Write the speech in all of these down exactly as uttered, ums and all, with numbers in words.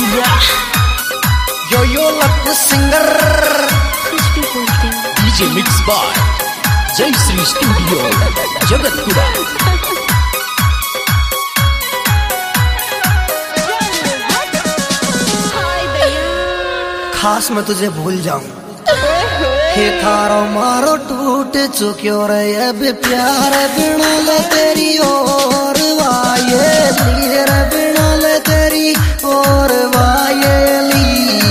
Yo yo Lakku singer DJ mix by Jai Shri studio Jagatpura. खास मैं तुझे भूल जाऊं हे थारो मारो टूट चुक्यो रे अब प्यार बिना ले तेरी और वायली रे बिना ले तेरी और वायली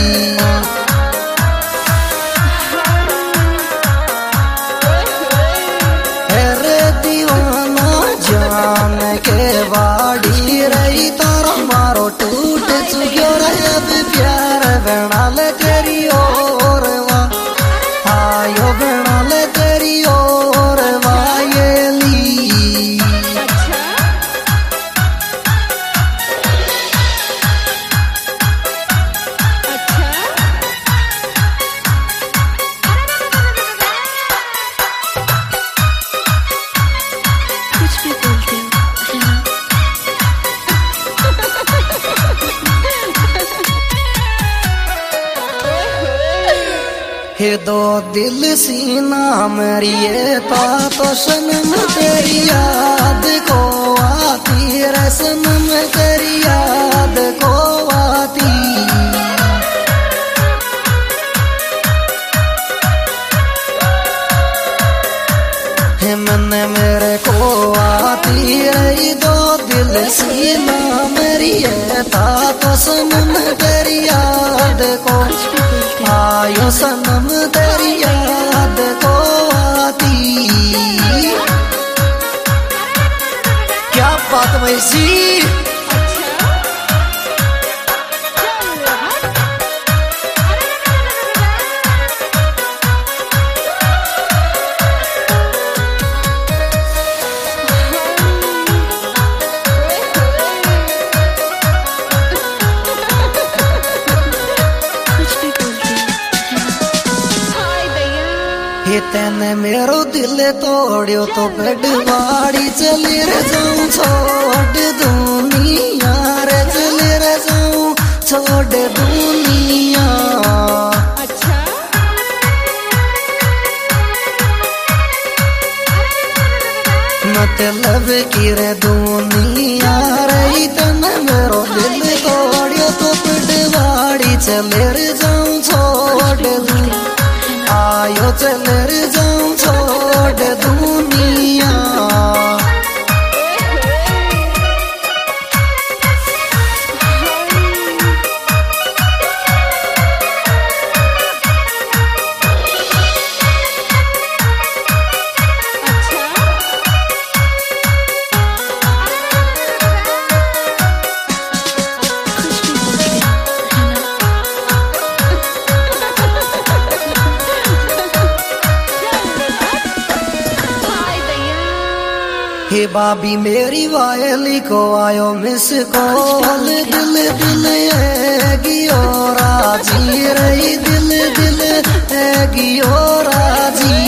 रे दीवाना जान के वाड़ी रही तारो मारो टूट चुक्यो रे अब प्यार बिना ले तेरी और आयो बिना ले तेरी और वायली। कुछ भी बोलते हो हे दो दिल सीना मेरी ता तो सनम तेरी याद को आती रे सनम तेरी याद को आती हे मन मेरे को आती रे दो दिल सीना मेरी ता तो सनम तेरी याद को आयो सनम तेरी याद को आती। क्या बात वैसी तेने मेरो दिल तोड़ियो तो बेडवाड़ी चली रे जाऊं छोड़ दुनिया रे चली रे जाऊं छोड़ दुनिया। अच्छा मतलब की रे दुनिया रे तेने मेरो दिल तोड़ियो तो बेडवाड़ी चली रे जाऊं छोड़ दुनिया आयो चल रे जाऊं छोड़ दुनिया। हे बाबी मेरी वायली को आयो मिस कॉल दिल दिल ऐगियो राजी रही दिल दिल ऐगियो राजी।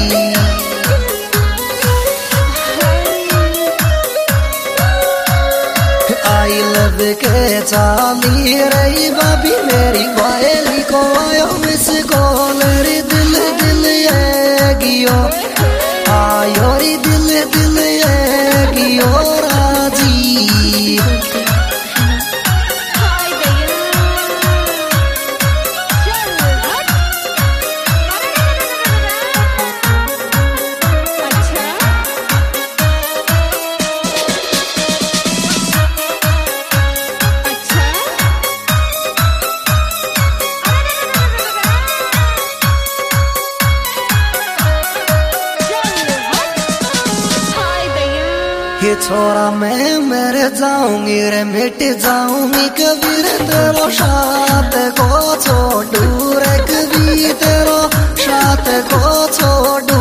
आई लव के चाली रही बाबी मेरी वायली को आयो मिस कॉल रे दिल दिल ऐगियो आयो रे दिल दिल ऐगियो राजी। ये छोरा मैं मर जाऊंगी रे मिट जाऊंगी कबीर तेरो साथ को छोड़ू रे कबीर तेरो साथ को छोड़ू।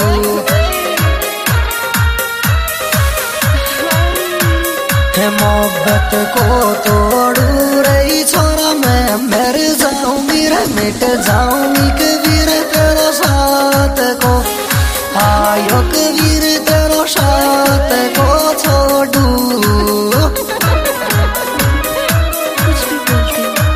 है मोहब्बत को तोड़ू रे छोरा मैं मर जाऊंगी रे मिट जाऊंगी कबीर तेरो साथ को आयो कबीर तेरो साथ को छोड़ू। कुछ भी बोलते हो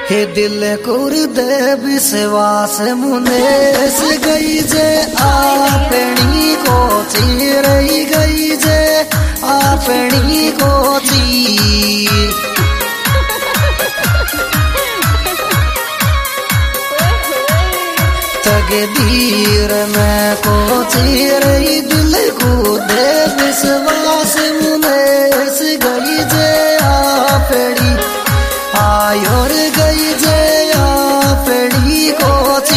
हे दिल कुर दे विश्वास मुनेस गई जे आपनी को रही गई जे आपनी को तकदीर में को रही दिल को दे विश्वास मुनेस गई जे आपनी आयोर गई जे आपनी को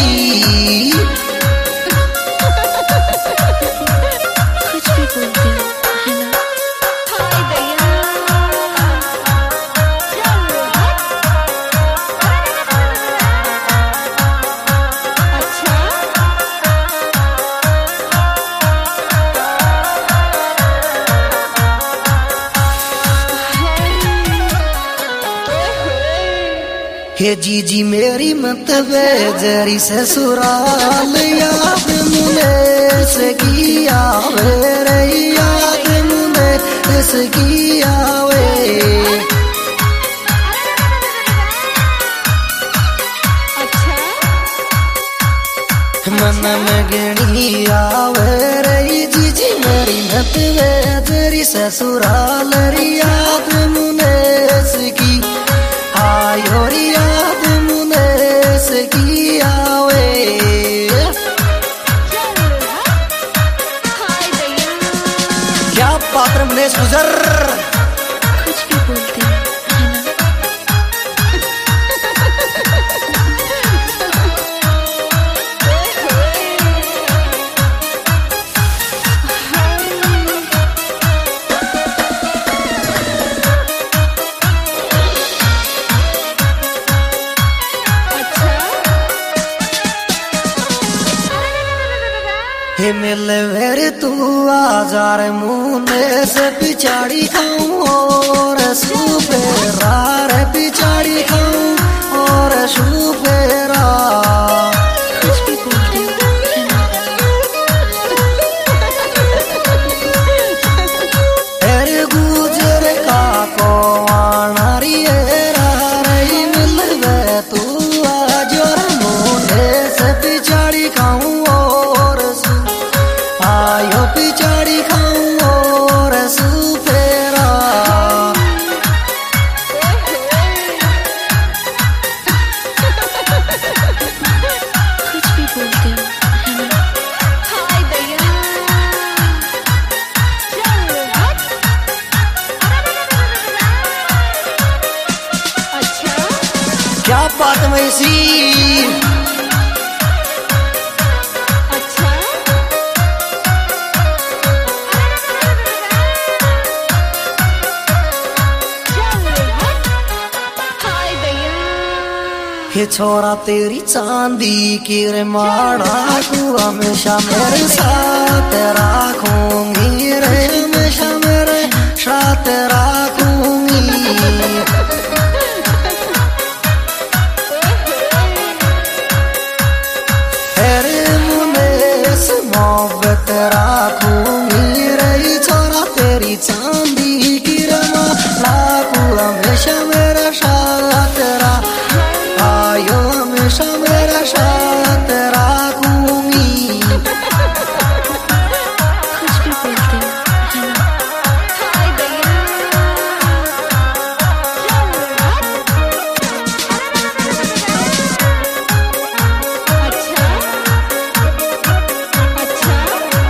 कुछ भी बोलते हो है ना। हाय दैया अच्छा हे जीजी मेरी मत बेजरी ससुराल याद मुने से की आवे रे याद मुने से की आवे अच्छा मन में गणी आवे रे जीजी मेरी मत बेजरी ससुराल याद मुने से की आयोर याद मुने से की आवे हाय दैया क्या पात्र मुनेश गुजर कुछ भी बोलते हो है ना। हे मिल वेर तू आजार मुने से पिछाड़ी खाऊं और सुपेरा रे पिछाड़ी खाऊं और सुपेरा कुछ भी बोलते हो है ना। एर गुजर का को आनारी एरा रे मिल वे तू आजार मुने से पिछाड़ी खाऊं आयो पिछाड़ी खाऊं और सुपेरा कुछ भी बोलते हो है ना। हाय दैया अच्छा क्या बात में इसी हे छोरा तेरी चांदी की रे माड़ा तू हमेशा मेरे साथ राखूंगी रे हमेशा मेरे साथ राखूंगी तेरे मुने से मोहब्बत राखूंगी रे छोरा तेरी चांदी की रे माड़ा तू हमेशा मेरे साथ राखूंगी आयो हमेशा मेरा साथ राखूंगी कुछ भी बोलते हो है ना। हाय दैया अच्छा अच्छा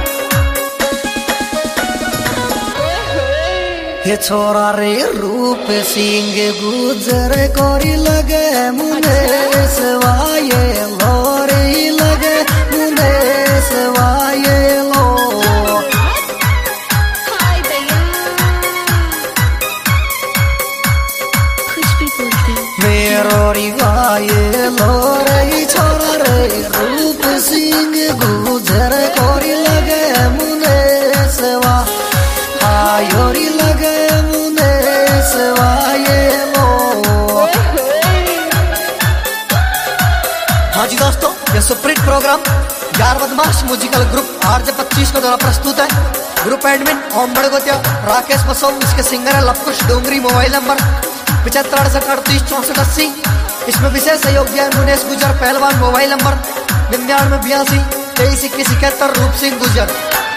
हे छोरा रे रूप सिंह गुजर कोरी लगे मुने सवाये लोरी लगे मुने सवाये लो हाय दैया कुछ भी बोलते हो मेरो रिवाये लोरी छोरा रे रूप सिंह गुजर कोरी लगे मुने सवा आयोरी लगे मुने सवाये लो। हाँ जी दोस्तों, ये सुप्रीत प्रोग्राम यार बदमाश म्यूजिकल ग्रुप आरजे पच्चीस के द्वारा प्रस्तुत है। ग्रुप एडमिन ओम बड़गोतिया, राकेश बसोम, इसके सिंगर है लवकुश डोंगरी। मोबाइल नंबर पिछहत्तर अड़सठ अड़तीस चौसठ अस्सी। इसमें विशेष सहयोग दिया मुनेश गुजर पहलवान। मोबाइल नंबर निन्यानवे बयासी तेईस इक्कीस इकहत्तर रूप सिंह गुजर।